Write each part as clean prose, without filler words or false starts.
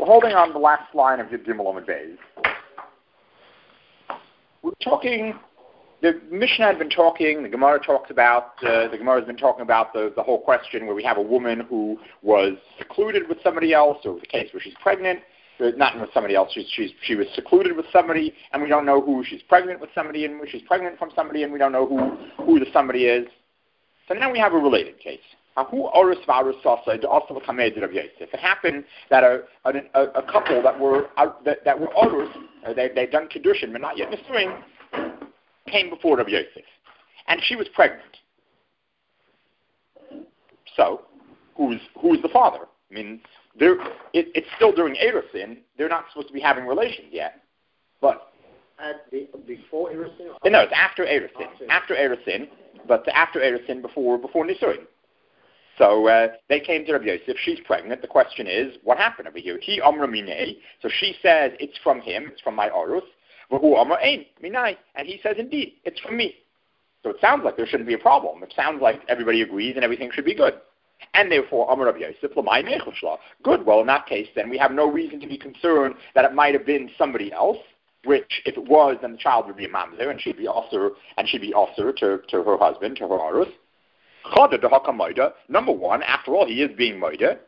holding on the last line of Yud Gimel Amud Beis. We're talking. The Mishnah had been talking. The Gemara talks about. The Gemara has been talking about the whole question where we have a woman who was secluded with somebody else, or the case where she's pregnant. Not with somebody else. She was secluded with somebody, and we don't know who she's pregnant with somebody, and she's pregnant from somebody, and we don't know who the somebody is. So now we have a related case. It happened that a couple that were orus, they'd done kedushin but not yet nisuin, came before Rabbi Yosef, and she was pregnant. So, who's the father? I mean, it's still during Erusin. They're not supposed to be having relations yet, but before Erusin? No, it's after Erusin. After Erusin, but after Erusin, before nisuin. So they came to Rabbi Yosef. She's pregnant. The question is, what happened over here? He amra minei. So she says, it's from him. It's from my orus. V'hu amra ein minai. And he says, indeed, it's from me. So it sounds like there shouldn't be a problem. It sounds like everybody agrees and everything should be good. And therefore, amra Rabbi Yosef l'mai meichushla. Good. Well, in that case, then we have no reason to be concerned that it might have been somebody else. Which, if it was, then the child would be a mamzer, and she'd be also to her husband, to her orus. Number one, after all, he is being moide.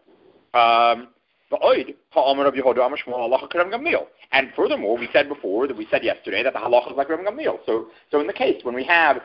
And furthermore, we said yesterday that the halacha is like Rabbi Gamliel. So in the case when we ask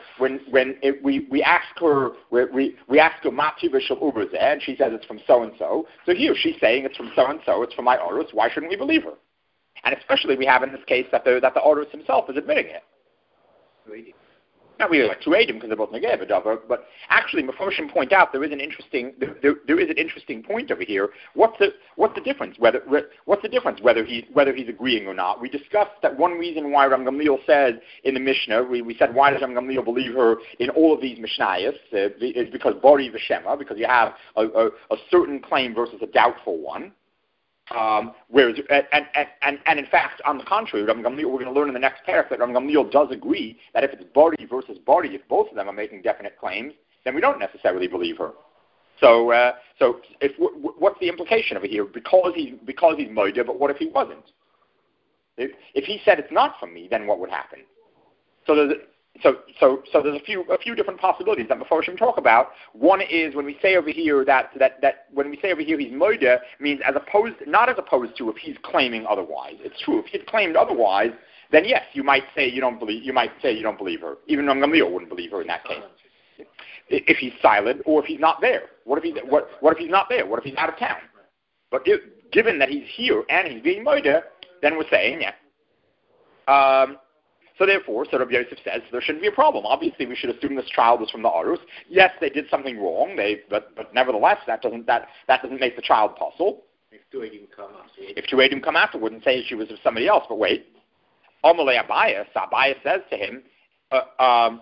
her Mativa Shel Uberzeh, and she says it's from so and so. So here she's saying it's from so and so. It's from my orus. Why shouldn't we believe her? And especially we have in this case that the orus himself is admitting it. Not really like to aid him because they're both negei b'davar, but actually, Mefarshim point out there is an interesting point over here. What's the difference? Whether he's agreeing or not? We discussed that one reason why Ram Gamliel says in the Mishnah, we said why does Ram Gamliel believe her in all of these Mishnayos? Is because Bori v'Shema, because you have a certain claim versus a doubtful one. Whereas, and in fact, on the contrary, Ram Gamliel, we're going to learn in the next paragraph that Ram Gamliel does agree that if it's Bari versus Bari, if both of them are making definite claims, then we don't necessarily believe her. So what's the implication over here? Because he's moida, but what if he wasn't? If he said it's not from me, then what would happen? So there's a few different possibilities that Mefarshim talk about. One is when we say over here that when we say over here he's moida means not as opposed to if he's claiming otherwise. It's true if he had claimed otherwise, then yes, you might say you don't believe her. Even Ram Gamliel wouldn't believe her in that case. If he's silent or if he's not there. What if he's not there? What if he's out of town? But given that he's here and he's being moida, then we're saying yeah. So therefore, Rabbi Yosef says there shouldn't be a problem. Obviously, we should assume this child was from the Arus. Yes, they did something wrong. But nevertheless, that doesn't make the child possible. If two Eidim come afterward and say she was of somebody else, but wait, Amalei Abayas says to him, are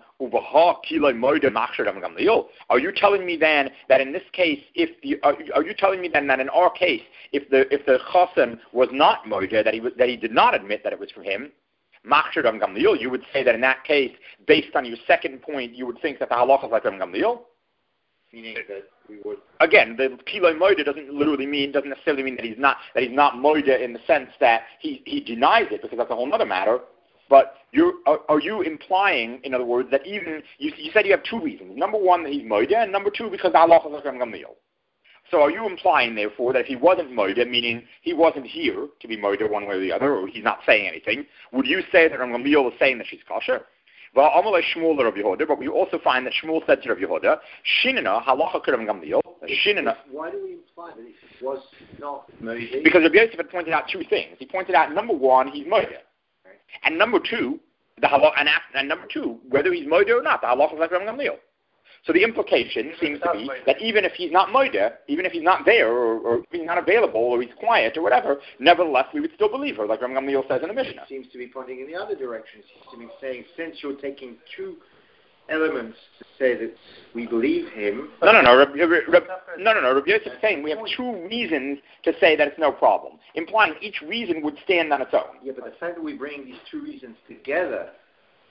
you telling me then that in this case, are you telling me then that in our case, if the Chassan was not moida, that he did not admit that it was from him? Machshir Ram Gamliel, you would say that in that case, based on your second point, you would think that the halacha is like Ram Gamliel? Meaning that we would... Again, the Kiloi Moida doesn't necessarily mean that he's not Moida in the sense that he denies it, because that's a whole other matter. But are you implying, in other words, that even, you said you have two reasons. Number one, that he's Moida, and number two, because the halacha is like Ram Gamliel. So are you implying, therefore, that if he wasn't moida, meaning he wasn't here to be moida one way or the other, or he's not saying anything, would you say that Ram Gamliel is saying that she's kosher? But we also find that Shmuel said to Rav Yehuda, Shinana halacha Ram Gamliel. Why do we imply that it was not moida? Because Rabbi Yosef had pointed out two things. He pointed out, number one, he's moida. Right. And number two, number two, whether he's moida or not, the halacha is like Ram Gamliel. So the implication seems to be that even if he's not moida, even if he's not there, or he's not available, or he's quiet, or whatever, nevertheless, we would still believe her, like Ram Gamliel says in the Mishnah. It seems to be pointing in the other direction. It seems to be saying, since you're taking two elements to say that we believe him... No. Rabbi Yosef is saying we have two reasons to say that it's no problem, implying each reason would stand on its own. Yeah, but the fact that we bring these two reasons together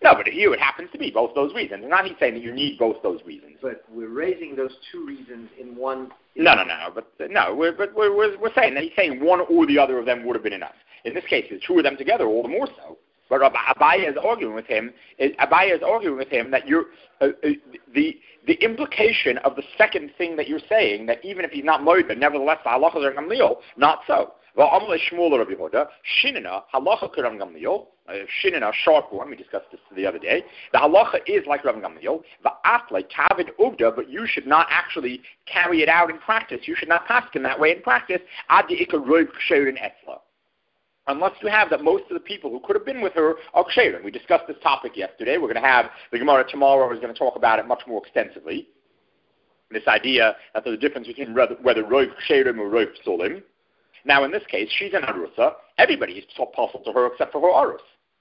No, but here it happens to be both those reasons. And not he's saying that you need both those reasons. But we're raising those two reasons in one. No. We're saying that he's saying one or the other of them would have been enough. In this case, it's two of them together, all the more so. But Abaye is arguing with him. That you're the implication of the second thing that you're saying, that even if he's not moida, nevertheless the halachas are gamliel. Not so. Well, Amalei Shmuel Rabbi Yehuda, Shinina, halacha Rabbi Gamliel, Shinina, sharp one, we discussed this the other day. The halacha is like Rabbi Gamliel, the atle, kavid uvda, but you should not actually carry it out in practice. You should not pass in that way in practice, ad ika roiv ksherin etzla. Unless you have that most of the people who could have been with her are ksherin. We discussed this topic yesterday. We're going to have the Gemara tomorrow is going to talk about it much more extensively. This idea that there's a difference between whether roiv ksherim or roiv psolim. Now, in this case, she's an arusa. Everybody is possible to her except for her arus.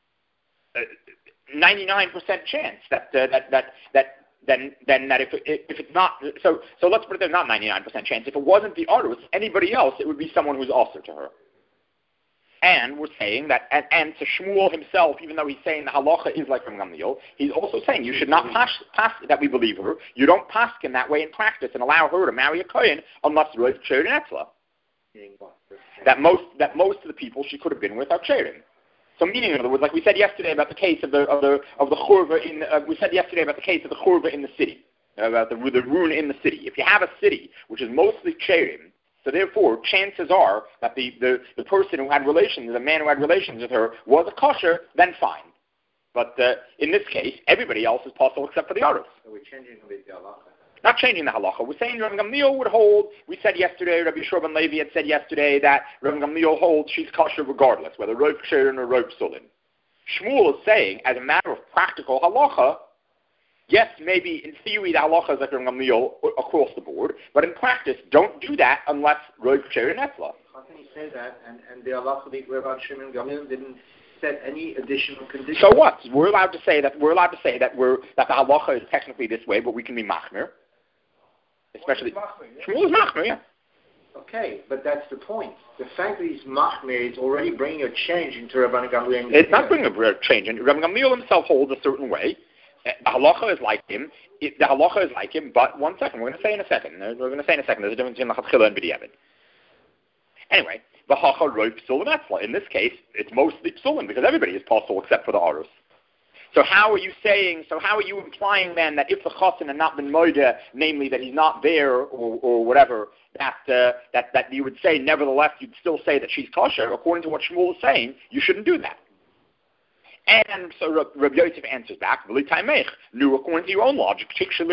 99% chance that if it's not so let's put it there, not 99% chance. If it wasn't the arus, anybody else, it would be someone who's also to her. And we're saying that, and to Shmuel himself, even though he's saying the halacha is like from Gamliel, he's also saying you should not pass that we believe her. You don't pass in that way in practice and allow her to marry a kohen unless there is ksherin etzla. That most of the people she could have been with are ksherim. So, meaning, in other words, like we said yesterday about the case of the churva in we said yesterday about the case of the churva in the city, about the ruin in the city. If you have a city which is mostly ksherim, so therefore chances are that the person who had relations, the man who had relations with her, was a kosher, then fine. But in this case, everybody else is possible except for the others. So we're changing a bit the halacha. Not changing the halacha. We're saying Rabbi Gamliel would hold, we said yesterday, Rabbi Yeshua ben Levi had said yesterday that Rabbi Gamliel holds she's kosher regardless, whether roiv ksherin or roiv psulim. Shmuel is saying, as a matter of practical halacha, yes, maybe in theory the halacha is like Rabbi Gamliel across the board, but in practice, don't do that unless roiv ksherin etzla. How can you say that? And the halacha that Rabbi Shimon Gamliel didn't set any additional conditions. So what? We're allowed to say that the halacha is technically this way, but we can be machmir. Especially Shmuel is machmir, yeah. Okay, but that's the point. The fact that he's machmir is already bringing a change into Rabbi Gamliel. It's not bringing a change. And Rabbi Gamliel himself holds a certain way. The halacha is like him. But 1 second. We're going to say in a second. There's a difference between lachatchila and b'diavad. Anyway, the hacha roiv psulim etzla. In this case, it's mostly psulim because everybody is possible except for the arus. So how are you implying then that if the chassan had not been moida, namely that he's not there or whatever, that you would say nevertheless you'd still say that she's kosher? According to what Shmuel is saying, you shouldn't do that. And so Rabbi Yosef answers back, no, according to your own logic,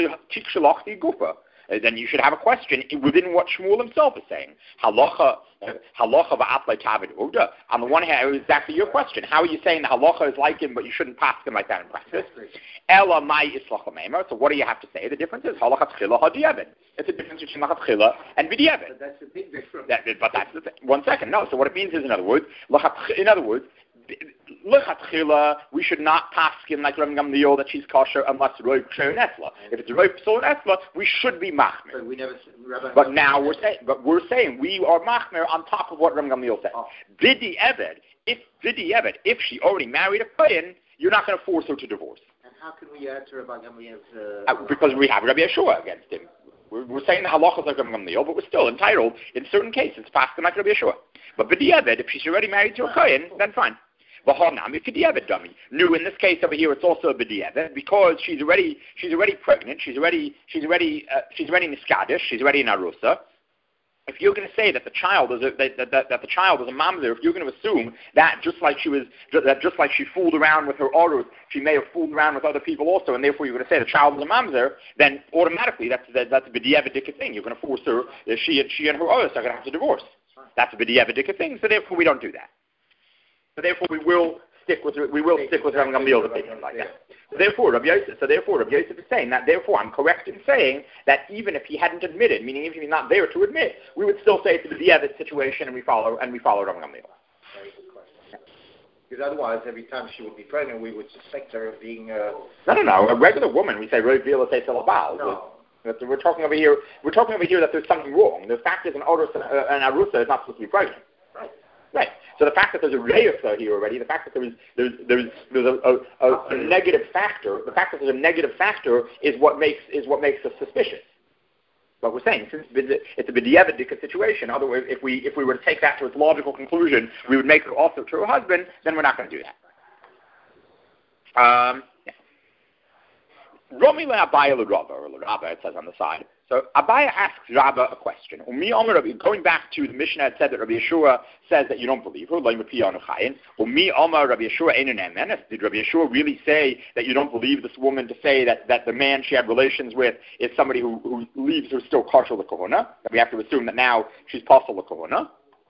then you should have a question within what Shmuel himself is saying. Halacha v'atlei tavid ugda. On the one hand, exactly your question. How are you saying the halacha is like him, but you shouldn't pass him like that in practice? Ela mai islach l'meimer. So what do you have to say? The difference is halachat chila hadiavad. It's a difference between halachat chila and b'diavad. But that's a big difference. But that's the thing. 1 second. No. So what it means is, in other words, lechatchila, we should not pass him like Rabbi Gamliel that she's kosher unless roiv ksherin etzla. If it's roiv psulim etzla, we should be machmir. But now we're saying we are machmir on top of what Rabbi Gamliel said. Vidi eved, if she already married a kohen, you're not going to force her to divorce. And how can we add to Rabbi Gamliel's? Because we have Rabbi Yeshua against him. We're saying the halacha is like Rabbi Gamliel, but we're still entitled in certain cases to pass him like Rabbi Yeshua. But vidi eved, if she's already married to a kohen, then fine. No, in this case over here, it's also a b'diavad because she's already pregnant. She's already niskadish. She's already an arusa. If you're going to say that the child is a mamzer, if you're going to assume that just like she fooled around with her arus, she may have fooled around with other people also, and therefore you're going to say the child is a mamzer, then automatically that's a b'diavad thing. You're going to force her. She and her arus are going to have to divorce. That's a b'diavad thing. So therefore we don't do that. So therefore, we will stick with Rabbi Gamliel's opinion like that. So therefore, Rabbi Yosef is saying that. Therefore, I'm correct in saying that even if he hadn't admitted, meaning if he's not there to admit, we would still say it's a b'diavad situation, and we follow Rabbi Gamliel. Very good question. Because otherwise, every time she would be pregnant, we would suspect her of being. No. A regular woman, we say Roiv Vila say Salabal. No. We're talking over here that there's something wrong. The fact is, an arusa is not supposed to be pregnant. Right. So the fact that there's a re'usa here already, the fact that there's a negative factor, the fact that there's a negative factor is what makes us suspicious. But we're saying, since it's a b'di'evid situation, otherwise, if we were to take that to its logical conclusion, we would make her also to her husband, then we're not going to do that. Romi le'Abaya l'Rabba, or l'Rabba, it says on the side. So Abaya asks Rabba a question. Going back to the Mishnah, it said that Rabbi Yeshua says that you don't believe her. Did Rabbi Yeshua really say that you don't believe this woman to say that the man she had relations with is somebody who leaves her still kosher l'kohuna? That we have to assume that now she's possible l'kohuna.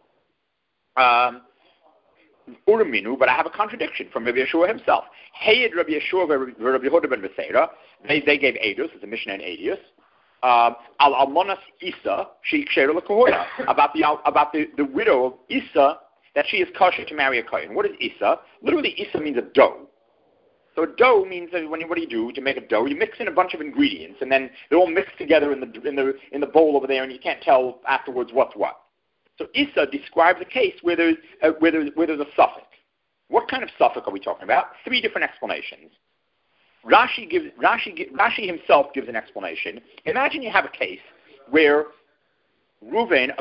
Uraminu, but I have a contradiction from Rabbi Yeshua himself. Hayed Rabbi Yeshua Rabbi Yehuda ben Beseira. They gave Eidos, it's a Mishnah in Eidos. Al Almonas Isa, she ksheira l'kohuna, about the widow of Isa, that she is kosher to marry a kohen. What is Isa? Literally, Isa means a dough. So a dough means that what do you do to make a dough? You mix in a bunch of ingredients, and then they're all mixed together in the bowl over there, and you can't tell afterwards what's what. So Isa describes a case where there's a suffix. What kind of suffix are we talking about? 3 different explanations. Rashi himself gives an explanation. Imagine you have a case where Yaakov,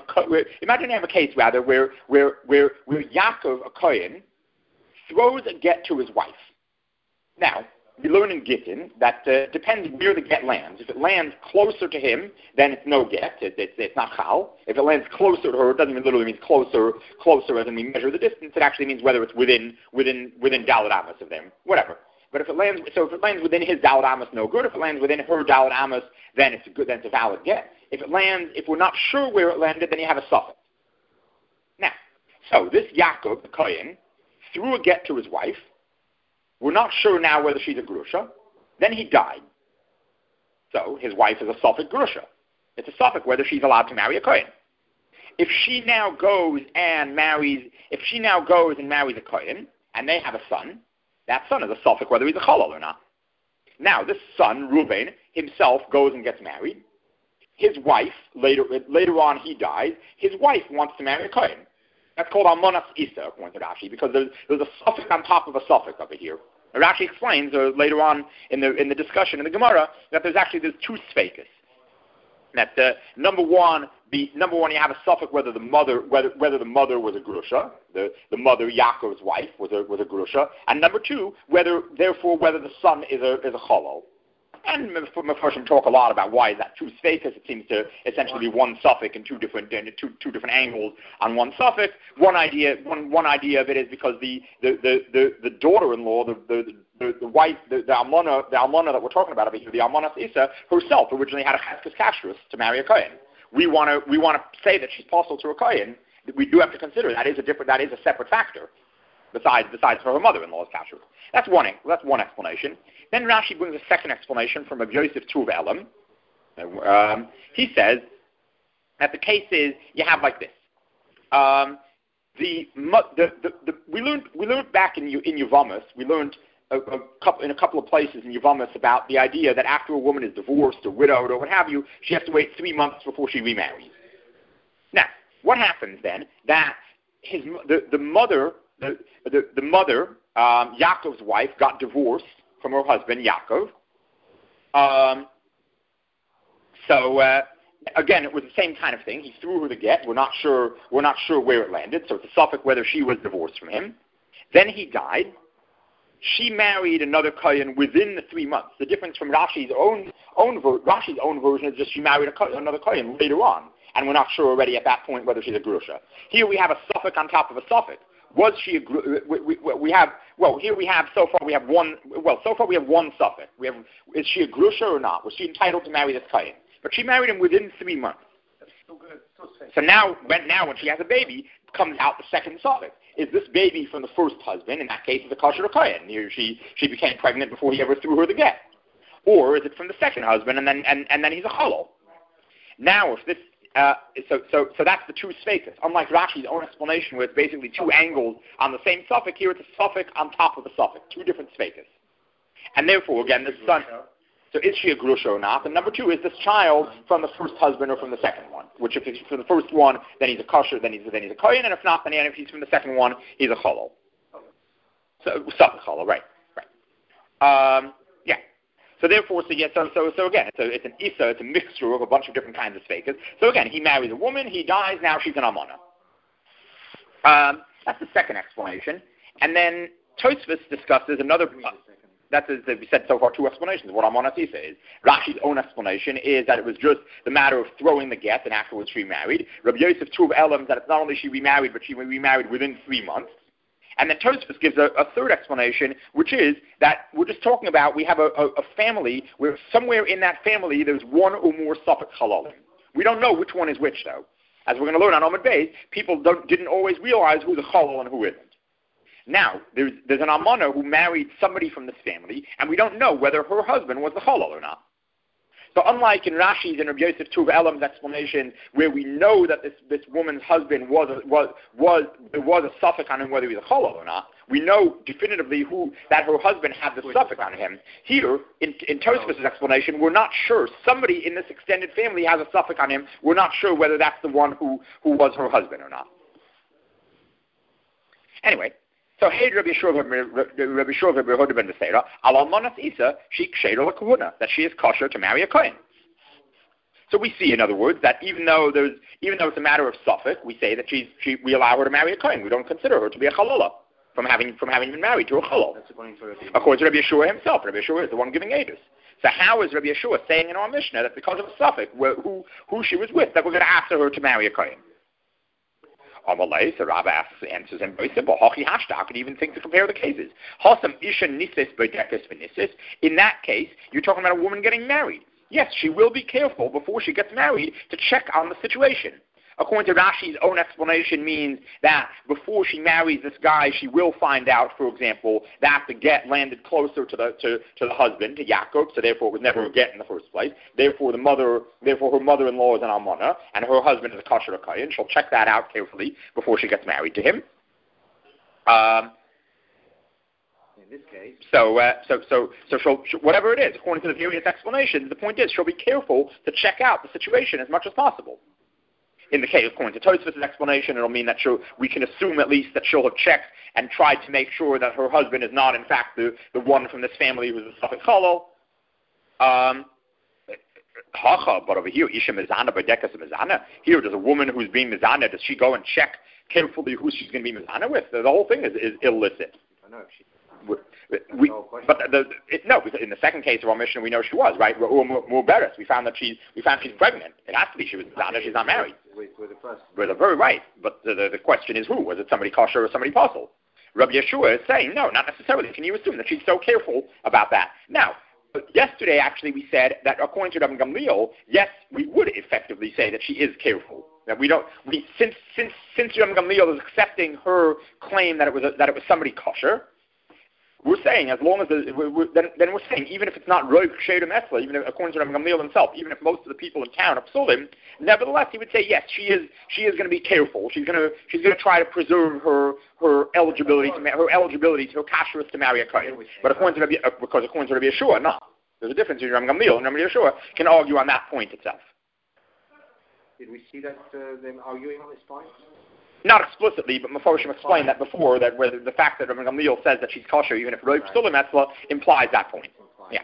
a Kohen, throws a get to his wife. Now, we learn in Gittin that depends where the get lands. If it lands closer to him, then it's no get. It's not chal. If it lands closer to her, it doesn't literally mean closer as in we measure the distance. It actually means whether it's within Dalet Amos of them, whatever. But if it lands within his Dalet Amos, no good. If it lands within her Dalet Amos, then it's good. Then it's a valid get. If we're not sure where it landed, then you have a suffix. Now, so this Yaakov, the Kohen, threw a get to his wife. We're not sure now whether she's a grusha. Then he died. So his wife is a suffix grusha. It's a suffix whether she's allowed to marry a kohen. If she now goes and marries a kohen, and they have a son, that son is a suffix whether he's a chalal or not. Now this son, Reuben, himself goes and gets married. His wife, later on he dies, his wife wants to marry a kohen. That's called Almonas Isa, according to Rashi, because there's a suffix on top of a suffix over here. And Rashi explains later on in the discussion in the Gemara that there's 2 sfeikus. That number one, you have a suffix whether the mother was a grusha, the mother Yaakov's wife was a grusha, and number 2, whether the son is a chalal. And Mefarshim talk a lot about why is that 2 sfeikus. It seems to essentially be one suffix and two different angles on one suffix. One idea of it is because the daughter-in-law, the wife, the almana that we're talking about over here, the Almonas Isa herself originally had a cheskes kashrus to marry a kohen. We want to say that she's possible to a kohen. We do have to consider that is a separate factor. Besides her mother-in-law's kashrus. That's one explanation. Then Rashi brings a second explanation from Rabbi Yosef Tuv Elam. He says that the case is you have like this. We learned back in Yevamos, we learned in a couple of places in Yevamos about the idea that after a woman is divorced or widowed or what have you, she has to wait 3 months before she remarries. Now, what happens then? That the mother, Yaakov's wife, got divorced from her husband, Yaakov. Again, it was the same kind of thing. He threw her the get. We're not sure where it landed, so it's a suffix whether she was divorced from him. Then he died. She married another kohen within the 3 months. The difference from Rashi's own version is just she married another kohen later on, and we're not sure already at that point whether she's a grusha. Here we have a suffix on top of a suffix. Was she a so far we have one suffix. Is she a grusha or not? Was she entitled to marry this kohen? But she married him within 3 months. Still good. So now when she has a baby, comes out the second suffix. Is this baby from the first husband? In that case, it's a kosher kohen. She became pregnant before he ever threw her the get. Or is it from the second husband and then he's a chalal? Now, if this so that's the 2 sfeikus. Unlike Rashi's own explanation, where it's basically 2 angles on the same suffix, here it's a suffix on top of a suffix, 2 different sfeikus. And therefore, again, the son. So is she a grusha or not? And number two, is this child from the first husband or from the second one? Which if he's from the first one, then he's a kosher, then he's a kohen, and if not, then if he's from the second one, he's a cholol. So cholol, right. Yeah. So therefore, so again, it's an isa, it's a mixture of a bunch of different kinds of sfekas. So again, he marries a woman, he dies, now she's an almana. That's the second explanation. And then Tosfos discusses another. We said so far two explanations of what almana isa is. Rashi's own explanation is that it was just the matter of throwing the get and afterwards she remarried. Rabbi Yosef Tuv Elam that it's not only she remarried, but she remarried within 3 months. And then Tosfos gives a third explanation, which is that we're just talking about we have a family where somewhere in that family there's one or more Suffolk halalim. We don't know which one is which, though. As we're going to learn on Amud Beis, people didn't always realize who's a halal and who isn't. Now, there's an almana who married somebody from this family, and we don't know whether her husband was the halal or not. So unlike in Rashi's and Rabbi Yosef Tuv Elam's explanation, where we know that this woman's husband there was a suffix on him whether he was a halal or not, we know definitively that her husband had the suffix on him. Here, in Tosfos' explanation, we're not sure. Somebody in this extended family has a suffix on him. We're not sure whether that's the one who was her husband or not. Anyway. So, hey, Rabbi Yeshua ben Beseira, al almanas isa, she ksheira l'kahuna, that she is kosher to marry a kohen. So we see, in other words, that even though it's a matter of suffix, we say that we allow her to marry a kohen. We don't consider her to be a chalala from having been married to a chalal. That's according to Rabbi Yeshua himself. Rabbi Yeshua is the one giving edus. So how is Rabbi Yeshua saying in our Mishnah that because of a suffix, who she was with, that we're going to ask her to marry a kohen? So Rabbi answers him very simple. I could even think to compare the cases. In that case, you're talking about a woman getting married. Yes, she will be careful before she gets married to check on the situation. According to Rashi's own explanation, means that before she marries this guy, she will find out, for example, that the get landed closer to the husband, to Yaakov, so therefore it was never a get in the first place. Therefore her mother-in-law is an almana, and her husband is a kosher kohen. She'll check that out carefully before she gets married to him. In this case. So she'll, whatever it is, according to the various explanations, the point is she'll be careful to check out the situation as much as possible. In the case, according to Tosfos' explanation, it'll mean that we can assume at least that she'll have checked and tried to make sure that her husband is not, in fact, the one from this family who's a suffix halal. But over here, Isha Mizana Badekas Mizana. Here, there's a woman who's being Mizana. Does she go and check carefully who she's going to be Mizana with? The whole thing is illicit. I know. Because in the second case of our mission, we know she was, right? Muberes. We found she's pregnant. It has to be she was Mizana. She's not married. We're very right. But the question is who? Was it somebody kosher or somebody possible? Rabbi Yeshua is saying, no, not necessarily. Can you assume that she's so careful about that? Now, yesterday, actually, we said that according to Rabbi Gamliel, yes, we would effectively say that she is careful. That since Rabbi Gamliel is accepting her claim that it was somebody kosher, we're saying as long as then we're saying even if it's not Roiv Kshedim Esla, even if, according to Rabbi Gamliel himself, even if most of the people in town are psulim, nevertheless he would say yes, she is going to be careful. She's going to try to preserve her eligibility to her kashrus to marry a kohen. But according to Rabbi Yeshua, no. There's a difference between Rabbi Gamliel and Rabbi Yeshua can argue on that point itself. Did we see that them arguing on this point? Not explicitly, but Meforshim explained that before, that where the fact that Rabbi Gamliel says that she's kosher, even if Roiv Psulim Esla, implies that point. Yeah.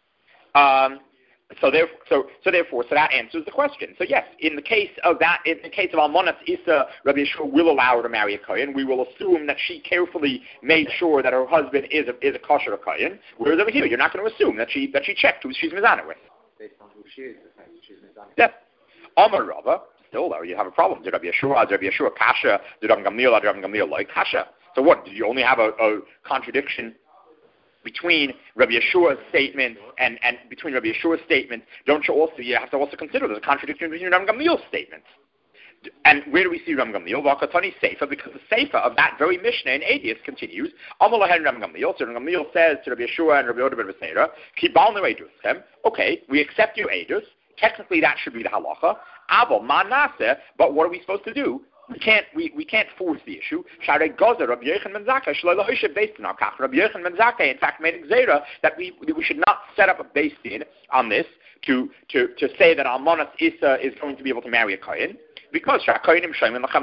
So that answers the question. So yes, in the case of Almonas Isa, Rabbi Yeshua will allow her to marry a kohen. We will assume that she carefully made sure that her husband is a kosher kohen. Whereas over here, you're not going to assume that she checked who she's mizana with. Based on who she is, the fact that she's mizana. Yes. Amar Rava. Still, though, you have a problem. Did Rabbi Yeshua kasha? Did Rabbi Gamliel like kasha? So what? Did you only have a contradiction between Rabbi Yeshua's statement and between Rabbi Yeshua's statement? You have to also consider there's a contradiction between Rabbi Gamliel's statements. And where do we see Rabbi Gamliel? Vakatani Seifa, because the Seifa of that very Mishnah in Adius continues. Amalahen Rabbi Gamliel. So Rabbi Gamliel says to Rabbi Yeshua and Rabbi Yoda ben Beseira, Kibal Nereiduschem. Okay, we accept your Adus. Technically, that should be the halacha. But what are we supposed to do? we can't force the issue. Rabbi Yochanan ben Zakkai, in fact, made a gzeira that we should not set up a beis din on this to say that Almanas Isa is going to be able to marry a kohen. Because the Kohanim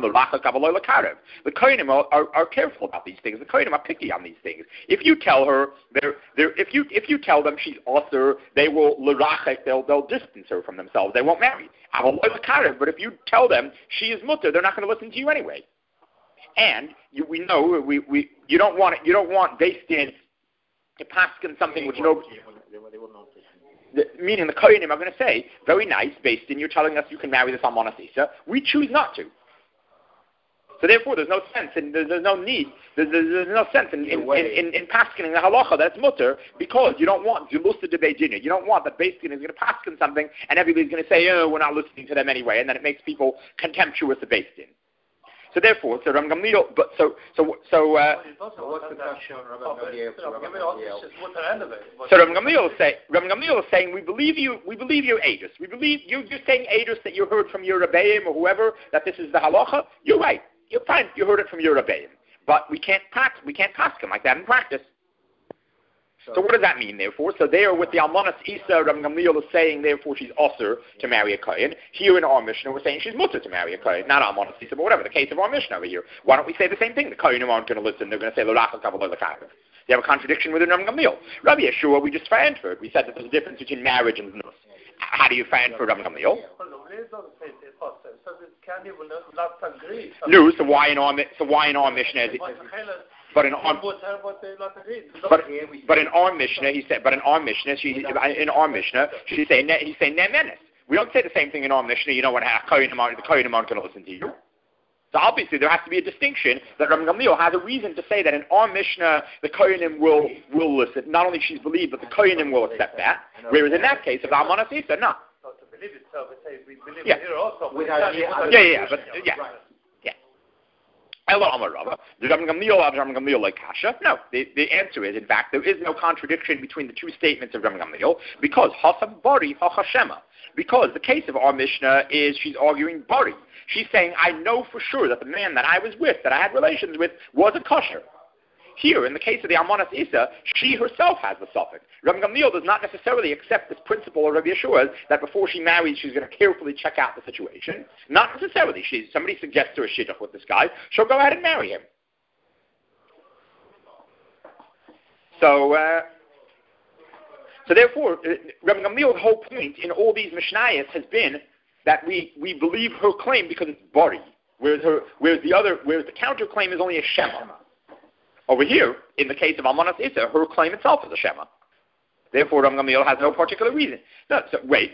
are careful about these things. The Kohanim are picky on these things. If you tell her, if you tell them she's author, they will they'll distance her from themselves. They won't marry. But if you tell them she is mutter, they're not going to listen to you anyway. And we know you don't want based in to paskin something which no. Meaning the Kohanim are going to say, very nice, based in you're telling us you can marry this Almanas Isa. We choose not to. So therefore, there's no sense, and there's no need, there's no sense in paskening the halacha that it's mutter, because you don't want Zulusta de Beijing. You don't want that Beis Din is going to pasken something, and everybody's going to say, oh, we're not listening to them anyway, and then it makes people contemptuous of Beis Din. So therefore, so Ram Gamliel, but so what's the question on Ram Gamliel? So Ram Gamliel is saying, we believe you Eidos. We believe you're saying Eidos that you heard from your Rebbeim or whoever that this is the halacha. You're right. You're fine. You heard it from your Rebbeim, but we can't pass him like that in practice. So what does that mean, therefore? So there with the Almanas Isa, Ram Gamliel is saying, therefore, she's osir to marry a Kohen. Here in our Mishnah, we're saying she's mutter to marry a Kohen. Not Almanas Isa, but whatever, the case of our Mishnah over here. Why don't we say the same thing? The Kohenim aren't going to listen. They're going to say, L'rachel kavod l'karev. You have a contradiction within Ram Gamliel. Rabbi Yeshua, we just transferred. We said that there's a difference between marriage and nus. How do you transfer Ram Gamliel? No, so why in our Mishnah is it? But in our Mishnah, he said. But in our Mishnah, she's saying nemenis. We don't say the same thing in our Mishnah. You know what? The Kohanim aren't going to listen to you. So obviously, there has to be a distinction that Ram Gamliel has a reason to say that in our Mishnah, the Kohanim will listen. Not only she's believed, but the Kohanim will accept that. Whereas in that case, of Almanas Isa, no. Yeah. No, the answer is, in fact, there is no contradiction between the two statements of Ram Gamliel, because Hasam Bari Hachashema. Because the case of our Mishnah is she's arguing Bari. She's saying, I know for sure that the man that I was with, that I had relations with, was a kosher. Here, in the case of the Almanas Isa, she herself has the suffix. Ram Gamliel does not necessarily accept this principle of Rabbi Yeshua's that before she marries, she's going to carefully check out the situation. Not necessarily. Somebody suggests her a shidduch with this guy, she'll go ahead and marry him. So therefore, Rabbi Gamliel's whole point in all these Mishnayos has been that we believe her claim because it's Bari, whereas the counterclaim is only a Shema. Over here, in the case of Almanas Isa, her claim itself is a Shema. Therefore, Ram Gamliel has no particular reason. No, so wait.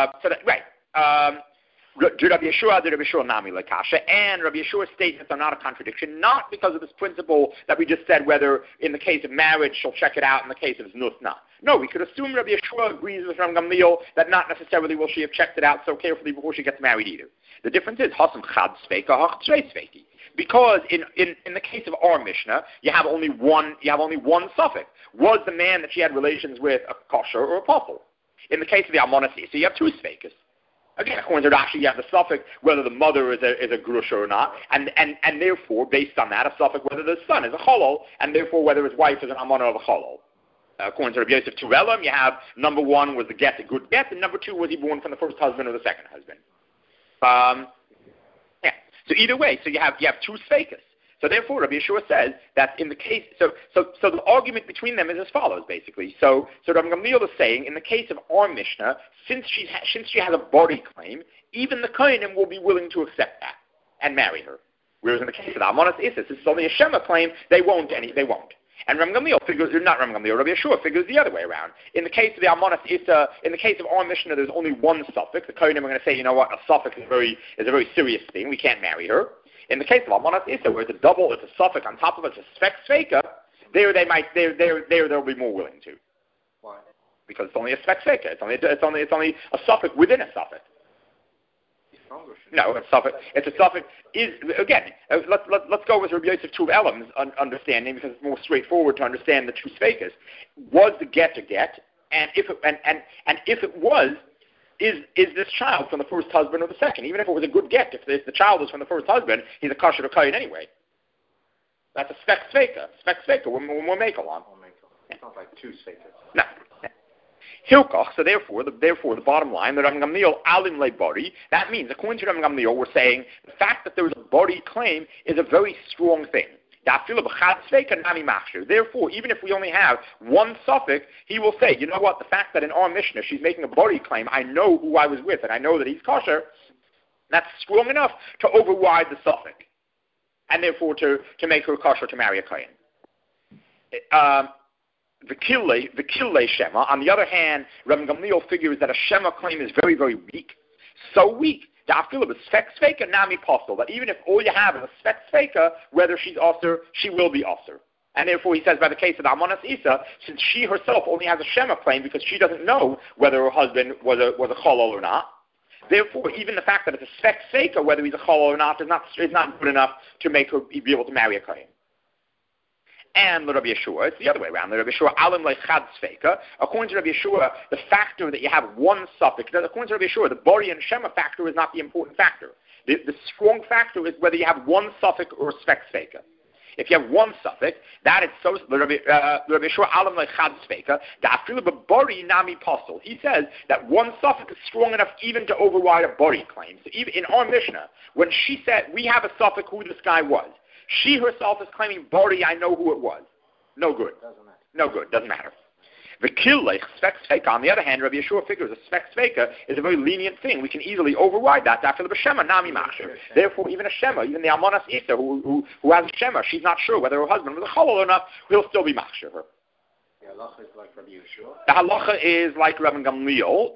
Rabbi Yeshua Nami Lakasha, and Rabbi Yeshua's statements are not a contradiction, not because of this principle that we just said, whether in the case of marriage she'll check it out, in the case of znus, not. No, we could assume Rabbi Yeshua agrees with Ram Gamliel that not necessarily will she have checked it out so carefully before she gets married either. The difference is Hasam Chad Sveika Hach Tzrei Sveiki. Because in the case of our Mishnah, you have only one suffix. Was the man that she had relations with a kosher or a apostle? In the case of the Almanas Isa, you have two sveikas. Again, according to Rashi, you have the suffix whether the mother is a grusha or not, and therefore, based on that, a suffix whether the son is a cholol, and therefore whether his wife is an almana of a cholol. According to Rabbi Yosef Turelim, you have number one was the get a good get, and number two was he born from the first husband or the second husband. So either way, so you have two sveikas. So therefore, Rabbi Yeshua says that in the case, so the argument between them is as follows, basically. So Rabbi Gamliel is saying, in the case of our Mishnah, since she has a body claim, even the Kohanim will be willing to accept that and marry her. Whereas in the case of the Almanas Isa, this is only a Shema claim, they won't. And Rabbi Gamliel figures, not Rabbi Gamliel, Rabbi Yeshua figures the other way around. In the case of the Almanas Isa, in the case of our Mishnah, there's only one suffix. The Kohanim are going to say, you know what, a suffix is a very serious thing. We can't marry her. In the case of Almanas Isa, where it's a suffix on top of it, it's a spek sveika, they'll be more willing to. Why? Because it's only a spek sveika. It's only a suffix within a suffix. No, it's a suffix. Let's go with Rabbi Yosef Turelim's understanding, because it's more straightforward to understand the two sveikas. Was the get a get, and if it was, is this child from the first husband or the second? Even if it was a good get, if the child was from the first husband, he's a kosher kohen anyway. That's a spek sveka. Spek sveka, we'll make along. It's not like two svekas. No. Hilkoch, so therefore the bottom line, that Rabban Gamliel alim le body, that means, according to Rabban Gamliel, we're saying the fact that there is a body claim is a very strong thing. Therefore, even if we only have one suffix, he will say, you know what, the fact that in our Mishnah she's making a body claim, I know who I was with, and I know that he's kosher, that's strong enough to override the suffix, and therefore to make her kosher to marry a kohen. V'kille Shema. On the other hand, Rabban Gamliel figures that a Shema claim is very, very weak. So weak, that even if all you have is a spek sveka, whether she's osir, she will be osir. And therefore, he says, by the case of Almanas Isa, since she herself only has a Shema claim because she doesn't know whether her husband was a cholol or not, therefore, even the fact that it's a spek sveka, whether he's a cholol or not, is not good enough to make her be able to marry a kohen. And the Rabbi Yeshua, it's the other way around. The Rabbi Yeshua, alim lechad sveka. According to Rabbi Yeshua, the factor that you have one suffix, according to Rabbi Yeshua, the bori and shema factor is not the important factor. The strong factor is whether you have one suffix or a spek sveka. If you have one suffix, that is so. The Rabbi Yeshua, alim lechad sveka. The afilu bori nami postel. He says that one suffix is strong enough even to override a bori claim. So even in our Mishnah, when she said we have a suffix who this guy was, she herself is claiming bori, I know who it was. No good. Doesn't matter. No good. Doesn't matter. The killech spek sveka. On the other hand, Rabbi Yeshua figures a spek sveka is a very lenient thing. We can easily override that. After the shema nami machsher. Therefore, even a shema, even the almanas isa who has a shema, she's not sure whether her husband was a cholol or not, will still be machsher her. The halacha is like Rabbi Yeshua. The halacha is like Rabban Gamliel.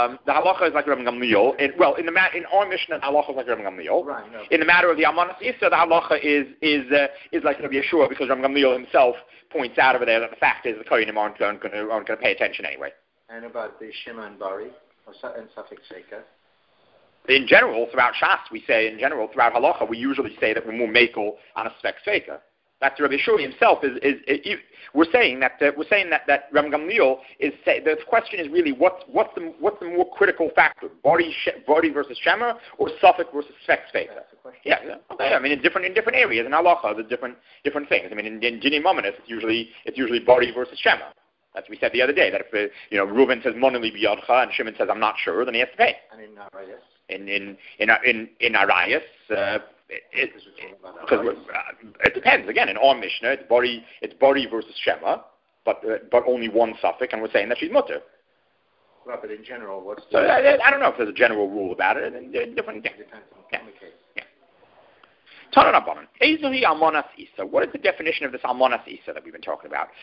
In our Mishnah, the halacha is like Rabban Gamliel. Right, no. In the matter of the Almanas Isa, the halacha is like Rabbi Yeshua, because Rabban Gamliel himself points out over there that the fact is the kohenim aren't going to pay attention anyway. And about the shema and bari, and suffix sveka. In general, throughout Shas, throughout halacha, we usually say that we're more makel on a spek sveka. That's Rabbi Yeshua himself we're saying that Rabban Gamliel is the question is really what's the more critical factor, body versus shema, or suffix versus spek sveka? That's the question. Yeah, okay. I mean in different areas in halacha, there's different things. I mean in Dini Mominus, it's usually body versus shema. That's what we said the other day, that if Reuven says monoli biyadcha and Shimon says I'm not sure, then he has to pay. And in Arayas. In Arayas. It depends. Again, in our Mishnah, it's bori versus shema, but only one suffix, and we're saying that she's mutter. Right, but in general, what's the... So I don't know if there's a general rule about it. And different things. It depends on the case. Yeah. Tanan Rabbanan. Ezuhi almanas isa. What is the definition of this almanas isa that we've been talking about?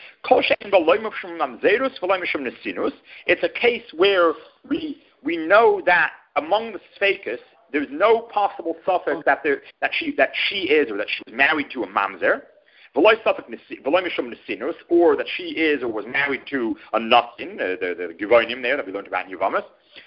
It's a case where we know that among the sfekas, there's no possible suffix that she is or that she was married to a mamzer, or that she is or was married to a nasin, the givonim there that we learned about in Yevamos,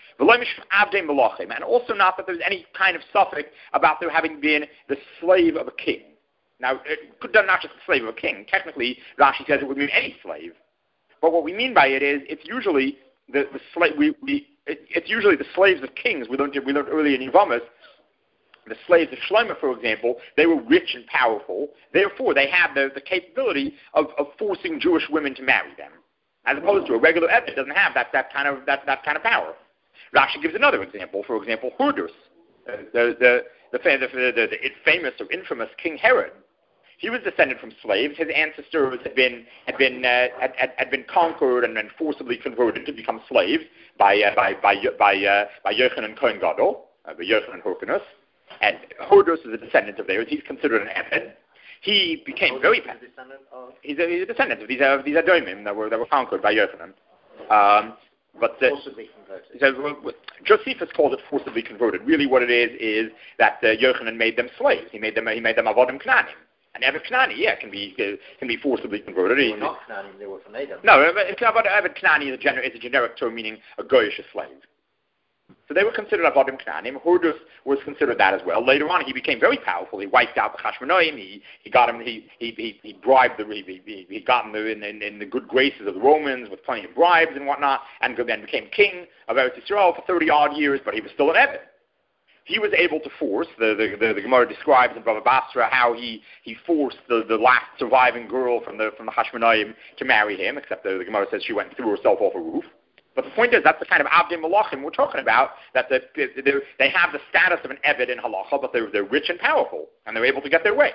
and also not that there's any kind of suffix about there having been the slave of a king. Now, it could not just the slave of a king. Technically, Rashi says it would mean any slave. But what we mean by it is it's usually the slave. It's usually the slaves of kings. We learned earlier in Yevamos. The slaves of Shlomo, for example, they were rich and powerful. Therefore, they had the capability of forcing Jewish women to marry them, as opposed to a regular Eved doesn't have that kind of power. Rashi gives another example. For example, Hordus, the famous or infamous King Herod. He was descended from slaves. His ancestors had been conquered and then forcibly converted to become slaves by Yochanan Kohen Gadol, by Yochanan Hyrcanus. And Hordus is a descendant of theirs. He's considered an Eved. He became very powerful. He's a descendant of these Adomim that were conquered by Yochanan. Forcibly converted. Josephus calls it forcibly converted. Really, what it is that Yochanan made them slaves. He made them avodim knanim. And Eved Knani, can be forcibly converted. They were not Knanim, they were from Edom. No, Eved Knani is a generic term meaning a goyish slave. So they were considered Avodim Knanim. Hordus was considered that as well. Later on, he became very powerful. He wiped out the Chashmonaim. He got him. He bribed the. He got him in the good graces of the Romans with plenty of bribes and whatnot, and then became king of Eretz Yisrael for 30 odd years. But he was still an Eved. He was able to force, the Gemara describes in Bava Basra how he forced the last surviving girl from the Hashmonaim to marry him, except the Gemara says she went and threw herself off a roof. But the point is, that's the kind of Abdim Malachim we're talking about, that they have the status of an Eved in Halacha, but they're rich and powerful, and they're able to get their way.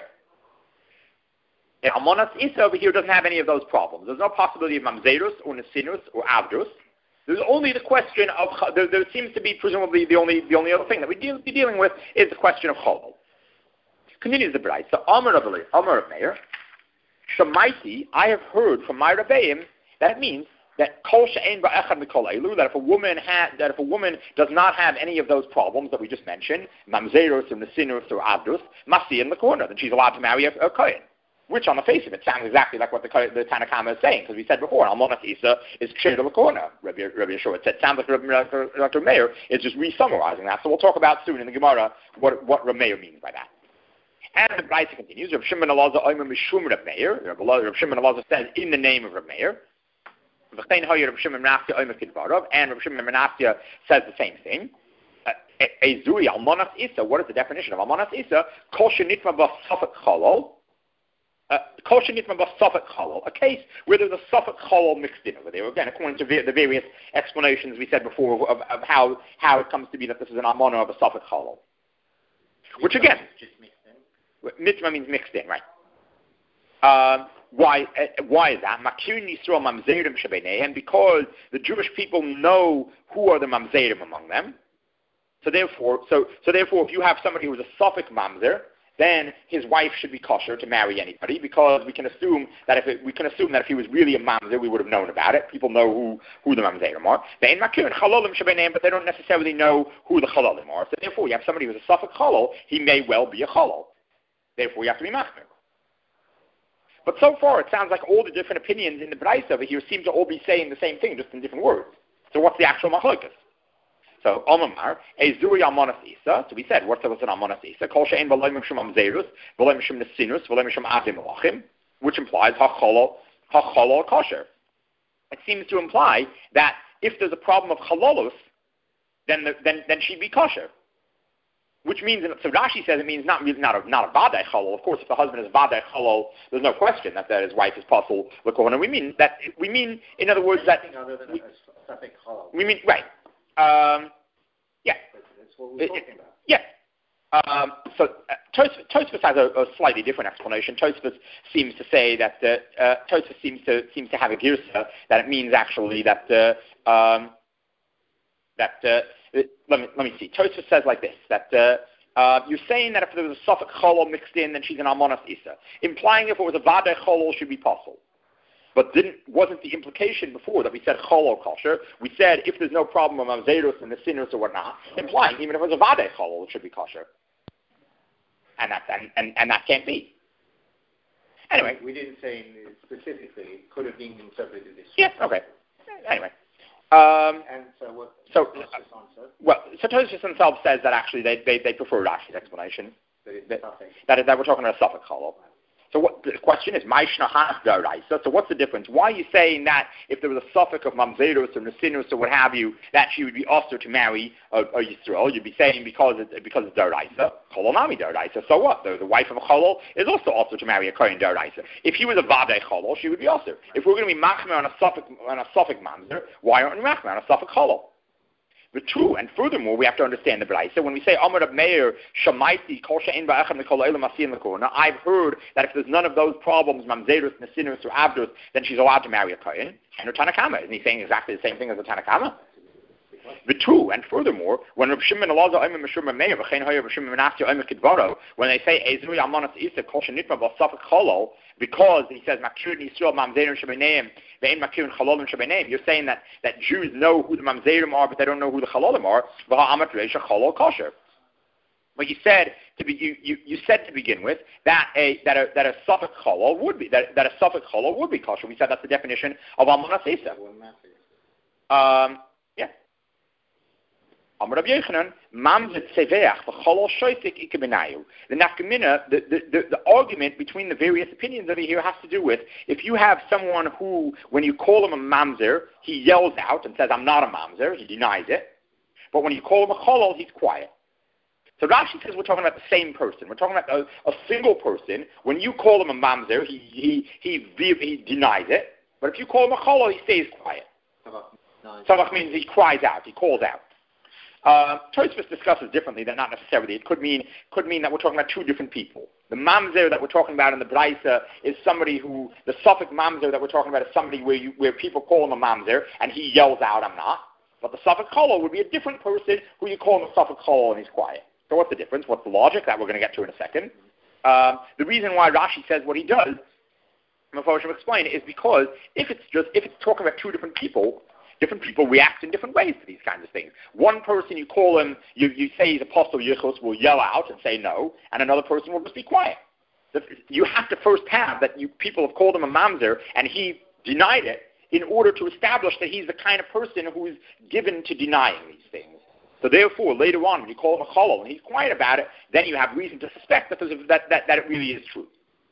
And Amonas Isa over here doesn't have any of those problems. There's no possibility of Mamzerus or Nesinus or Avdus. There's only the question of, there seems to be presumably the only other thing that we'd be dealing with is the question of Cholol. Continues the B'rayt. So Amar of Meir, Shemaiti, I have heard from my Rebbeim that it means that Kol She'ein Ba'echad Mikol Elu, that if a woman does not have any of those problems that we just mentioned, Mamzerus or Nesinus or Avdus, Masi in the corner, then she's allowed to marry a Kohen. Which, on the face of it, sounds exactly like what the Tanakhama is saying, because we said before, Almonat Isa is Ksher L'Korna. Rabbi Yeshua said, sounds like Dr. Meir is just re-summarizing that. So we'll talk about soon in the Gemara what Rabbi Meir means by that. And the B'rayta continues, Rav Shimon Elazar Omer Mishum Rav Meir. Rav Shimon Elazar says, in the name of Rav Meir. V'chein Hoyer Rav Shimon Menasya Omer Kidvarov. And Rav Shimon Menasya says the same thing. Ezuri Almonat Isa, what is the definition of Almonat Isa? Kol Shenitma B'Safek Cholol. A case where there's a Safek Cholol mixed in over there. Again, according to the various explanations we said before of how it comes to be that this is an almana of a Safek Cholol. Which again, just mixed in. Mitzvah means mixed in, right? Why is that? Makir Yisrael Mamzerim Shebenehem, because the Jewish people know who are the Mamzerim among them. So therefore, if you have somebody who is a Safek Mamzer, then his wife should be kosher to marry anybody, because we can assume that if he was really a mamzer, we would have known about it. People know who the mamzerim are. But they don't necessarily know who the chalalim are. So therefore, you have somebody who's a Safek Cholol, he may well be a Cholol. Therefore, you have to be machmir. But so far, it sounds like all the different opinions in the B'rayta over here seem to all be saying the same thing, just in different words. So what's the actual machlokas? So, Omar, Ezuri Almonas Isa. So we said, what's an Almonas Isa? Kol she'ein v'lo mishum Amzerus, v'lo mishum Nesinus, v'lo mishum Avdim Malachim, which implies Hacholol kosher. It seems to imply that if there's a problem of Chalolus, then she'd be kosher. Which means, so Rashi says it means not a Vadai Chalol. Of course, if the husband is Vadai Chalol, there's no question that his wife is Pasul L'Kohana. We mean, in other words, that... Anything other than a Safek Cholol. We mean, right. Yeah. That's what we're talking about. Yeah. So Tosfos has a slightly different explanation. Tosfos seems to say that Tosfos seems to have a girsa that it means actually that let me see. Tosfos says like this, that you're saying that if there was a Safek Cholol mixed in, then she's an Almonas Isa, implying if it was a Vadei Cholol should be possible. But wasn't the implication before that we said Cholol kosher? We said if there's no problem with Mamzerus and the sinners or whatnot, implying even if it was a Vadei Cholol, it should be kosher. And that can't be. Anyway. We didn't say specifically. It could have been interpreted this way. Yeah, okay. Anyway. And so what? So Tosfos himself says that actually they prefer Rashi's explanation. That we're talking about a Safek Cholol. So the question is, so what's the difference? Why are you saying that if there was a Safek of Mamzerus or Nesinus or what have you, that she would be also to marry a Yisrael? You'd be saying because it's Daraisa, Cholonami Daraisa. So what? The wife of a Cholol is also to marry a Kohen Daraisa. If he was a Vadei Cholol, she would be also. If we're going to be Machmer on a Safek Mamzer, why aren't we Machmer on a Safek Cholol? But true, and furthermore, we have to understand the B'rayta. When we say Amar Rab Meir Shamaiti Kol She'ein Ba'echad Mikol Eilam Masi L'Korna, I've heard that if there's none of those problems, Mamzerus, Nesinus, or Avdus, then she's allowed to marry a Kohen. And her Tanakhama, isn't he saying exactly the same thing as the Tanakhama? But true, and furthermore, when Rav Shimon Elazar Omer Mishum Rav Meir V'chein Hoyer Rav Shimon Menasya Omer Kidvaro, when they say Ezuri Almonas Isa Kol Shenitma B'Safek Cholol, because he says Makir Yisrael Mamzerim Shebeneim Ve'en Makir Chalolim Shebeneim, you're saying that Jews know who the Mamzerim are, but they don't know who the Chalolim are. V'ha'amat Reisha Cholol Kosher. But you said to begin with that a Safek Cholol would be that a Safek Cholol would be kosher. We said that's the definition of Almonas Isa. Amar Rabbi Yochanan, mamzer tzeveach v'cholol shoytik ikebenayu. The nafkamina, the argument between the various opinions over here has to do with if you have someone who, when you call him a mamzer, he yells out and says, I'm not a mamzer, he denies it. But when you call him a cholol, he's quiet. So Rashi says we're talking about the same person. We're talking about a single person. When you call him a mamzer, he denies it. But if you call him a cholol, he stays quiet. Savach means he cries out, he calls out. Tosfos discusses differently than not necessarily. It could mean that we're talking about two different people. The mamzer that we're talking about in the Braisa is somebody who, the Suffolk mamzer that we're talking about is somebody where people call him a mamzer and he yells out, I'm not. But the Suffolk cholol would be a different person who you call him a Suffolk cholol and he's quiet. So what's the difference? What's the logic? That we're going to get to in a second. The reason why Rashi says what he does, Mephoshim will explain, is because if it's talking about two different people react in different ways to these kinds of things. One person you call him, you say he's apostle Yichus, will yell out and say no, and another person will just be quiet. You have to first have that people have called him a mamzer and he denied it in order to establish that he's the kind of person who is given to denying these things. So therefore, later on, when you call him a cholol and he's quiet about it, then you have reason to suspect that it really is true.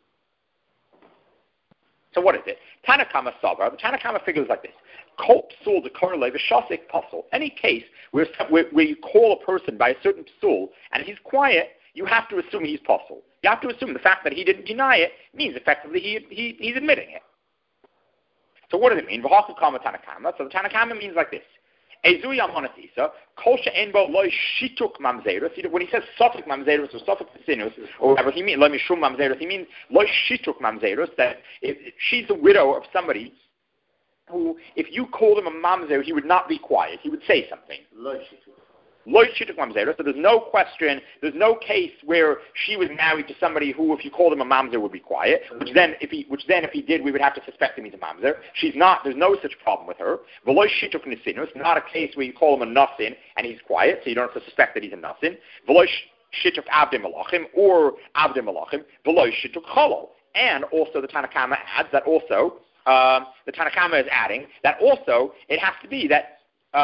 So what is it? Tanakama Savar. The Tanakama figures like this. Kol psul dekorle v'shasik pasul. Any case where you call a person by a certain psul and he's quiet, you have to assume he's pasul. You have to assume the fact that he didn't deny it means effectively he's admitting it. So what does it mean? V'hakukama Tanakama. So the Tanakama means like this. Ezuy amonas isa, kol she'enbo loy shituk mamzerus. When he says sofik mamzerus or sofik pesinus, or whatever he means, loy mishum mamzerus, he means loy shituk mamzerus, that she's the widow of somebody who, if you called him a mamzer, he would not be quiet. He would say something. Loy shituk mamzerus. So there's no question, there's no case where she was married to somebody who, if you called him a mamzer, would be quiet. Which then, if he did, we would have to suspect him he's a mamzer. She's not. There's no such problem with her. V'loy shituk nisinus. Not a case where you call him a nasin and he's quiet, so you don't have to suspect that he's a nasin. V'loy shituk avdim malachim or avdim malachim. V'loy shituk cholol. And also the Tanakama adds that also the Tanakama is adding that also it has to be that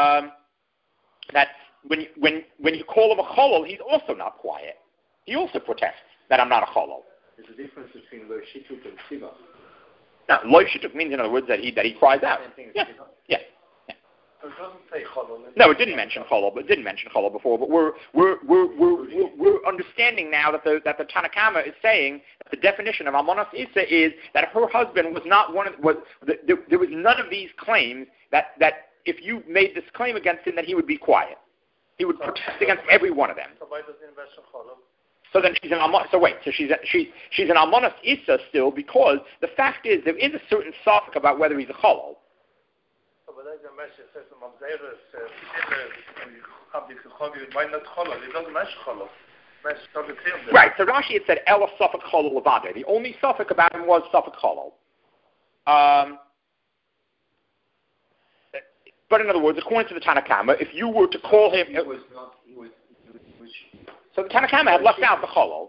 when you call him a cholol, he's also not quiet. He also protests that I'm not a cholol. There's a difference between lo shituk and siva. Now, lo shituk means, in other words, that he cries out. Yeah. So it doesn't say cholol. No, it didn't mention cholol, but it didn't mention cholol before. But we're understanding now that the Tanakama is saying that the definition of almonas isa is that her husband was not there was none of these claims that if you made this claim against him that he would be quiet. He would protest against every one of them. So why does he invest in cholol? So then she's an almonas. So wait, so she's an almonas isa still, because the fact is there is a certain safek about whether he's a cholol. So but the message says mamzerus, why not cholol? It doesn't mention cholol. Right. So Rashi had said ela safek cholol levade. The only safek about him was safek cholol. But in other words, according to the Tanakama, if you were to call him... So the Tanakama had left out the cholol.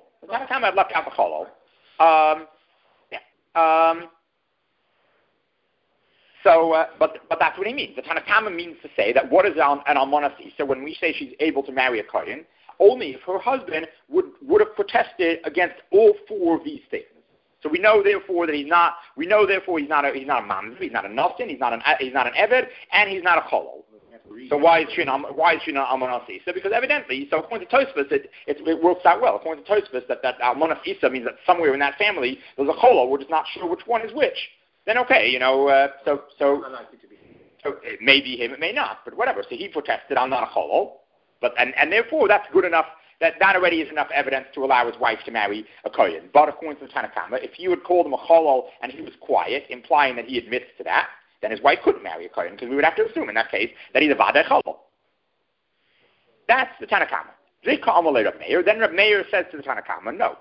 But that's what he means. The Tanakama means to say that what is an almonas isa? When we say she's able to marry a kohen, only if her husband would have protested against all four of these things. So we know therefore that he's not a mamzer, he's not a nasin, he's not an eved, and he's not a cholol. So why is she not almonas isa? Because evidently, so according to Tosfos, it works out well. According to Tosfos, that almonas isa means that somewhere in that family there's a cholol. We're just not sure which one is which. Then okay, so it may be him, it may not, but whatever. So he protested, I'm not a cholol, and therefore that's good enough. That already is enough evidence to allow his wife to marry a kohen. But according to the Tanakama, if you had called him a cholol and he was quiet, implying that he admits to that, then his wife couldn't marry a kohen, because we would have to assume in that case that he's a vadei cholol. That's the Tanakama. Then Reb Meir says to the Tanakama, no.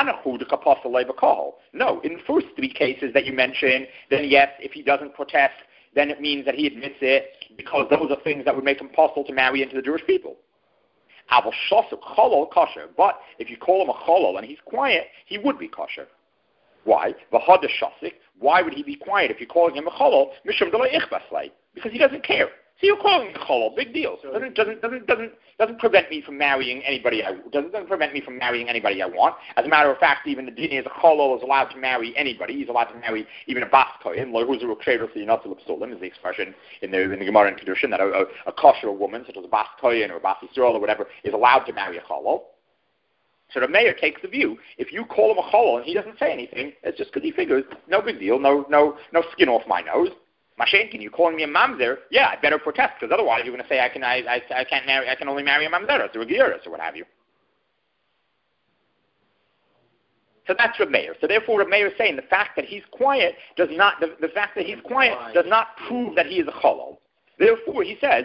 No, in the first three cases that you mentioned, then yes, if he doesn't protest, then it means that he admits it, because those are things that would make him possible to marry into the Jewish people. But if you call him a cholol and he's quiet, he would be kosher. Why? Why would he be quiet if you're calling him a cholol? Because he doesn't care. So you're calling me a cholol, big deal. Doesn't prevent me from marrying anybody doesn't prevent me from marrying anybody I want. As a matter of fact, even the din is a cholol is allowed to marry anybody. He's allowed to marry even a bas kohen. Who's a kredos yinatzil psulim is the expression in the Gemara and Kedushin that a kosher woman, such as a bas kohen or a bas Yisrael or whatever, is allowed to marry a cholol. So the mayor takes the view, if you call him a cholol and he doesn't say anything, it's just because he figures, no big deal, no skin off my nose. Mashenkin, you calling me a mamzer? Yeah, I better protest, because otherwise you're going to say I can't marry, I can only marry a mamzeres or a geiris or what have you. So that's Reb Meir. So therefore, Reb Meir is saying the fact that he's quiet does not prove that he is a cholol. Therefore, he says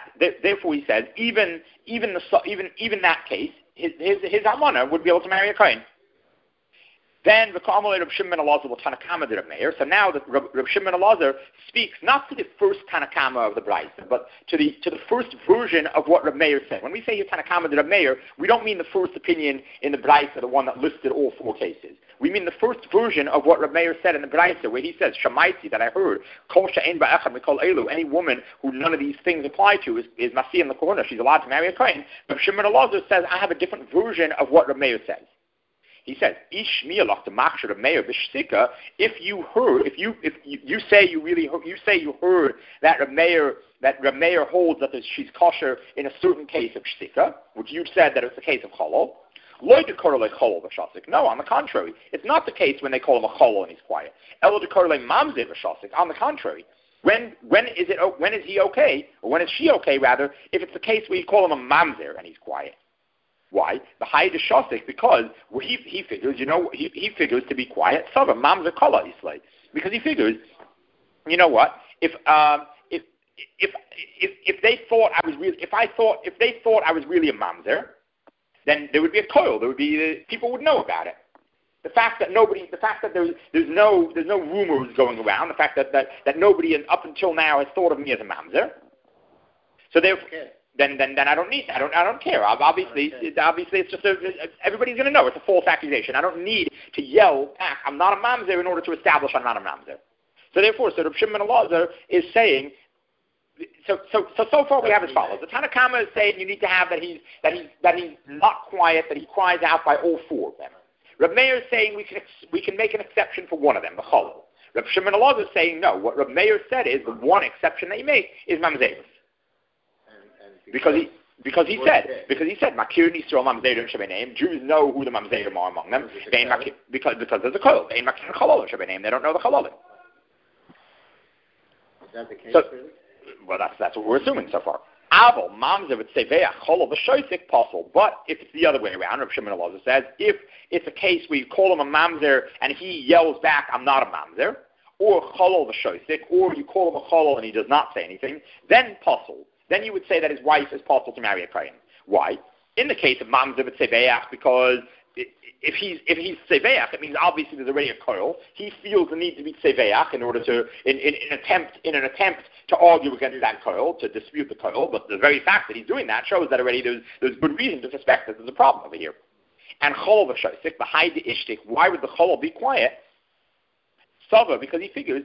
even that case, his almana would be able to marry a kohen. Then the Reb Shimon ben Elazar Tanakama de Reb Meir. So now that Reb Shimon ben Elazar speaks not to the first Tanakama of the Brisa, but to the first version of what Reb Meir said. When we say Tanakama de Reb Meir, we don't mean the first opinion in the Brisa, the one that listed all four cases. We mean the first version of what Reb Meir said in the Brisa, where he says, Shamaiti, that I heard, Kol she'ein ba'echad mikol elu, any woman who none of these things apply to is Masiyah in the corner. She's allowed to marry a kohen. Reb Shimon ben Elazar says, I have a different version of what Reb Meir says. He says, if you say you heard that Reb Meir holds that she's kosher in a certain case of shtika, which you've said that it's a case of cholol. No, on the contrary, it's not the case when they call him a cholol and he's quiet. On the contrary, when is he okay, or when is she okay rather, if it's the case where you call him a mamzer and he's quiet. Why? The high shosik, because he figures, he figures to be quiet. Sava mamzer kala islay, because he figures, you know what? If they thought I was really a mamzer, then there would be a coil. There would be people would know about it. The fact that there's no rumors going around. The fact that nobody up until now has thought of me as a mamzer. So therefore. Okay. Then I don't need. I don't care. Obviously, it's just everybody's going to know it's a false accusation. I don't need to yell back, I'm not a mamzer, in order to establish I'm not a mamzer. So therefore, Reb Shimon ben Elazar is saying. So far we have as follows. The Tanakama is saying you need to have that he's not quiet, that he cries out by all four of them. Reb Meir is saying we can make an exception for one of them, the cholol. Reb Shimon ben Elazar is saying no. What Reb Meir said is the one exception that you make is mamzeros. Because he said, Makir Yisrael Mamzerim Shebeneim, Jews know who the Mamzerim are among them, because there's a Kol. They Makir Cholol Shebeneim, they don't know the Chololim. Is that the case, really? Well, that's what we're assuming so far. Aval, Mamzer would say, Cholol V'shoisik Possible. But if it's the other way around, Reb Shimon Elazar says, if it's a case where you call him a Mamzer and he yells back, I'm not a Mamzer, or Cholol V'shoisik, or you call him a Cholol and he does not say anything, then Possible. Then you would say that his wife is possible to marry a kohen. Why? In the case of mamzer v'tzeveach, because if he's tzeveach, it means obviously there's already a koil. He feels the need to be tzeveach in order to in an attempt to argue against that koil, to dispute the koil. But the very fact that he's doing that shows that already there's good reason to suspect that there's a problem over here. And cholol v'shoisik, behind the ishtik, why would the cholol be quiet? Sava, because he figures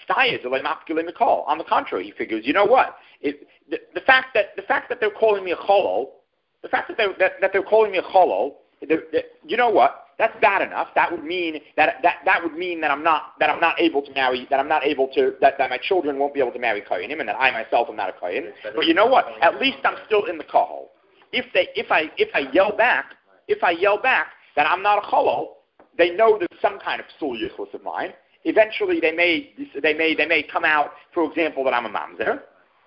on the contrary, he figures, you know what? The fact that they're calling me a cholol, that they're calling me a cholol, you know what? That's bad enough. That would mean that I'm not able to marry. That my children won't be able to marry kohenim, and that I myself am not a kohen. But you know what? At least I'm still in the kahol. If I yell back that I'm not a cholol, they know there's some kind of psul yichus of mine. Eventually, they may come out, for example, that I'm a mamzer,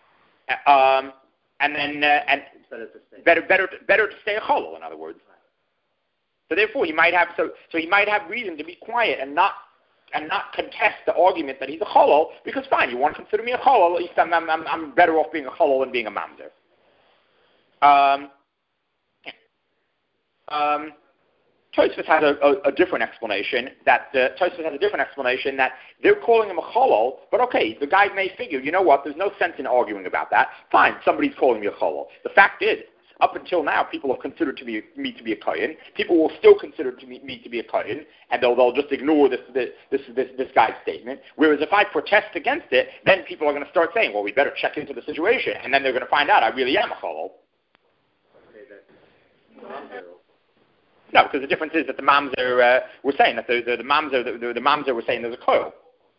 and then better to stay a cholol. In other words, so therefore he might have reason to be quiet and not contest the argument that he's a cholol, because fine, you want to consider me a cholol, at least I'm better off being a cholol than being a mamzer. Tosfos has a different explanation that they're calling him a cholol, but okay, the guy may figure, you know what, there's no sense in arguing about that. Fine, somebody's calling me a cholol. The fact is, up until now, people have considered me to be a kohen. People will still consider me to be a kohen, and they'll just ignore this guy's statement. Whereas if I protest against it, then people are going to start saying, well, we better check into the situation, and then they're going to find out I really am a cholol. No, because the difference is that the mamzer were saying that the mamzer were saying there's a koil.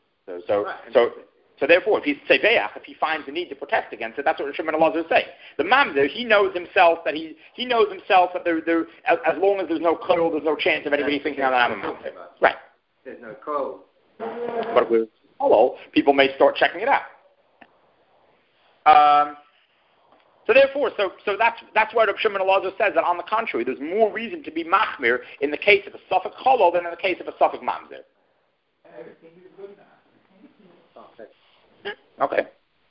So therefore, if he's tzeveach, if he finds the need to protest against it, that's what Shimon Elazar is saying. The mamzer, he knows himself that there as long as there's no koil, there's no chance of anybody thinking that I'm a mamzer. Right. There's no koil. But with koil, people may start checking it out. So therefore, so that's why Rabbi Shimon Elazar says that on the contrary, there's more reason to be machmir in the case of a safek cholol than in the case of a safek mamzer. Okay.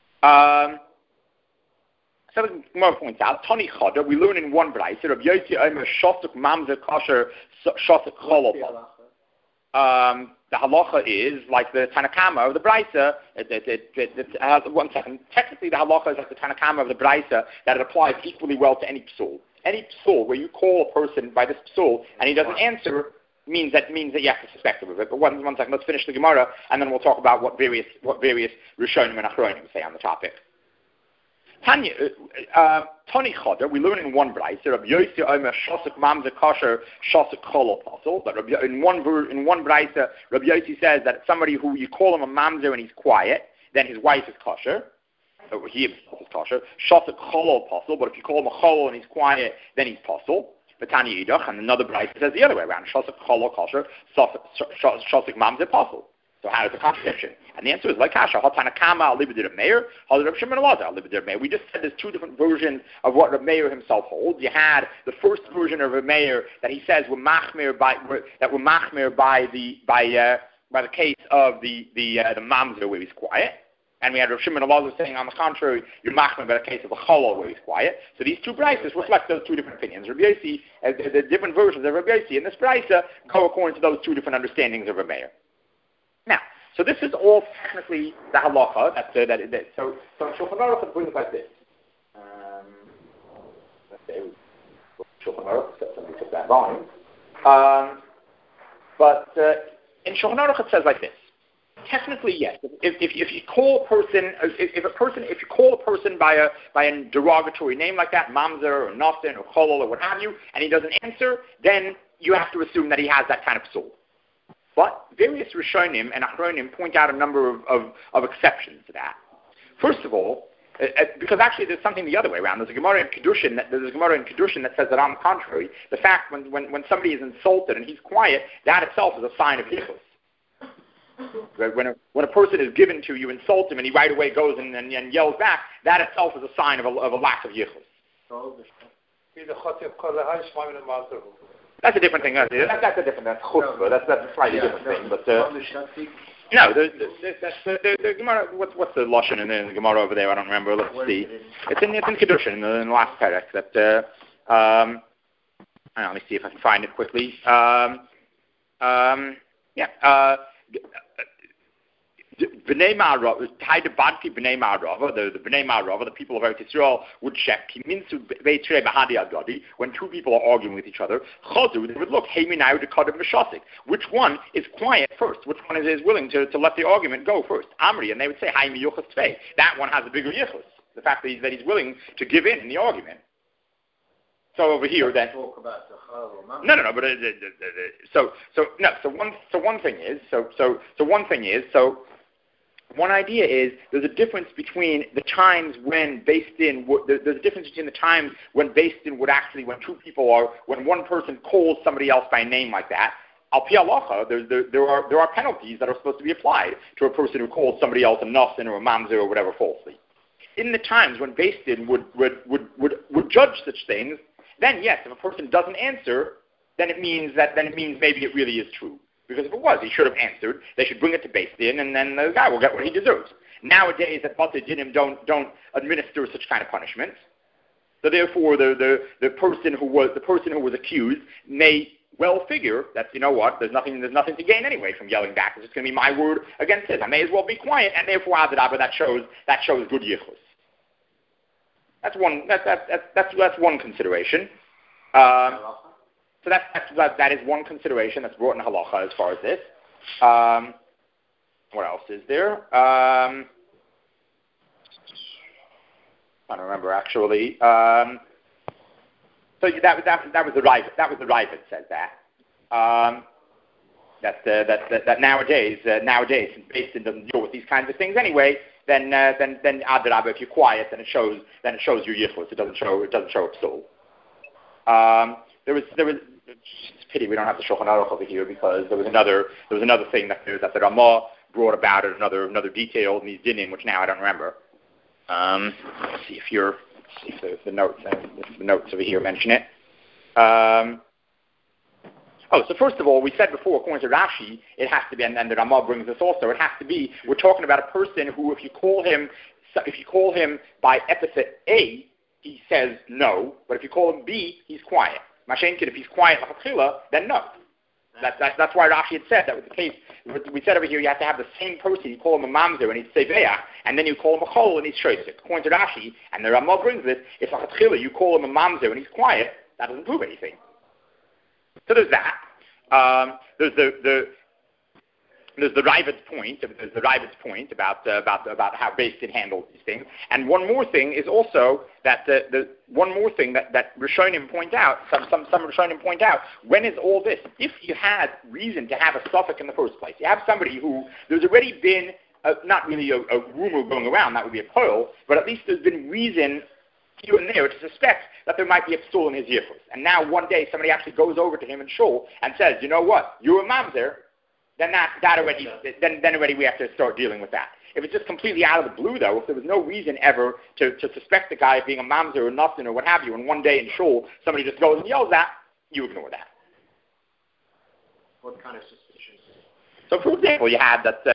So the Gemara points out, Tani Choda, we learn in one brayse, Rabbi Yossi Omer Shosek Mamzer Kosher Shosek Cholol. The halacha is like the Tanakama of the Brisa. One second. Technically, the halacha is like the Tanakama of the Brisa, that it applies equally well to any psul. Any psul where you call a person by this psul and he doesn't answer means that you have to suspect him of it. But one second, let's finish the Gemara and then we'll talk about what various Rishonim and Achronim say on the topic. Tanya, Tani Choder, we learn in one brayse, Rabbi Yossi Omer Shosek Mamzer Kosher Shosek Cholol Apostle. That in one brayse, Rabbi Yossi says that somebody who you call him a mamzer and he's quiet, then his wife is kosher. He himself is kosher. Shosek Cholol Apostle, but if you call him a cholol and he's quiet, then he's apostle. But Tanya Yidach, and another brayse says the other way around. Shosek Cholol Kosher Shosek Mamzer Apostle. So how is the contradiction? And the answer is like Kasha. Hatanakama alibidir Meir, Halir Shimon Elazar alibidir Meir. We just said there's two different versions of what Reb Meir himself holds. You had the first version of Reb Meir that he says we're machmir by the case of the mamzer where he's quiet. And we had Reb Shimon Elazar saying on the contrary, you're machmir by the case of a cholol where he's quiet. So these two brises reflect those two different opinions. Reb Yossi, the different versions of Reb Yossi in this brisa go according to those two different understandings of Reb Meir. Now, so this is all technically the halacha. So Shulchan Aruch brings like this. Let's say Shulchan Aruch, somebody took that volume. But in Shulchan Aruch it says like this. Technically, yes. If you call a person, if you call a person by a derogatory name like that, mamzer or nosin or cholol or what have you, and he doesn't answer, then you have to assume that he has that kind of soul. But various Rishonim and Achronim point out a number of exceptions to that. First of all, because actually there's something the other way around. There's a Gemara in Kedushin that says that on the contrary, the fact when somebody is insulted and he's quiet, that itself is a sign of yichus. When a person is given to you, insult him, and he right away goes and yells back, that itself is a sign of a lack of yichus. That's a different thing. That's a different. That's chutzpah. That's a slightly different thing. But no, the Gemara. What's the lashon in the Gemara over there? I don't remember. Let's see. It's in Kedushin in the last perek. That let me see if I can find it quickly. B'nai Ma'arav, the B'nai Ma'arav, the people of Eretz Yisrael would check. When two people are arguing with each other, they would look. Which one is quiet first? Which one is willing to let the argument go first? Amri, and they would say, that one has a bigger yichus. The fact that he's willing to give in the argument. So over here, then. Talk about the no. But one idea is there's a difference between the times when based in. There's a difference between the times when based in would actually when two people are when one person calls somebody else by name like that. Al pi halacha, there are penalties that are supposed to be applied to a person who calls somebody else a nasin or a mamzer or whatever falsely. In the times when based in would judge such things. Then yes, if a person doesn't answer, then it means maybe it really is true. Because if it was, he should have answered. They should bring it to Beis Din, and then the guy will get what he deserves. Nowadays, at Bate Dinim don't administer such kind of punishments. So therefore, the person who was accused may well figure that there's nothing to gain anyway from yelling back. It's just going to be my word against his. I may as well be quiet, and therefore, that shows good yichus. That's one consideration. So that is one consideration that's brought in halacha as far as this. What else is there? I don't remember actually. So that was the Ravid. That was the Ravid said that. That nowadays, since Beis Din doesn't deal with these kinds of things anyway, then Adrabah, if you're quiet, then it shows your yichus. It doesn't show a psul. There was. It's a pity we don't have the Shulchan Aruch over here because there was another thing that the Ramah brought about it, another detail in these dinim, which now I don't remember. Let's see if the notes over here mention it. So first of all, we said before, according to Rashi, it has to be, and the Ramah brings this also. It has to be. We're talking about a person who, if you call him by epithet A, he says no, but if you call him B, he's quiet. Mashenkin, if he's quiet l'chatchila, then no. That's why Rashi had said that was the case. We said over here you have to have the same person. You call him a mamzer and he's seveach, and then you call him a chol and he's shoysik. According to Rashi, and the Ramah brings this, if l'chatchila you call him a mamzer and he's quiet, that doesn't prove anything. So there's that. There's the Ravid's point. There's the Ravid's point about how Beis Din handles these things. And one more thing is also that one more thing that Rishonim point out. Some Rishonim point out. When is all this? If you had reason to have a suffix in the first place, you have somebody who there's already been not really a rumor going around. That would be a pearl, but at least there's been reason here and there to suspect that there might be a psul in his yichus. And now one day somebody actually goes over to him in shul and says, you know what, you're a mamzer. Then already we have to start dealing with that. If it's just completely out of the blue, though, if there was no reason ever to suspect the guy of being a mamzer or nothing or what have you, and one day in shul somebody just goes and yells that, you ignore that. What kind of suspicion? So, for example, you had that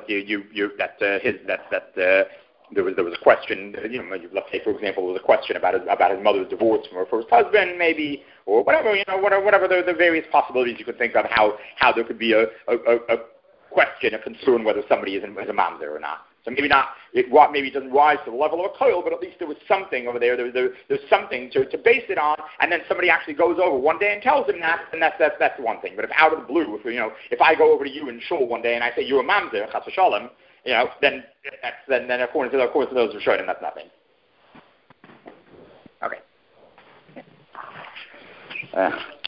there was a question. Let's say, for example, there was a question about his mother's divorce from her first husband, maybe, or whatever. Whatever the various possibilities you could think of how there could be a question, a concern whether somebody is a mamzer or not. So maybe not. Maybe it doesn't rise to the level of a koil, but at least there was something over there. There's something to base it on, and then somebody actually goes over one day and tells him that, and that's one thing. But if out of the blue, if I go over to you in shul one day and I say you're a mamzer, chas v'shalom, then according to those Rishonim, that's nothing. Okay.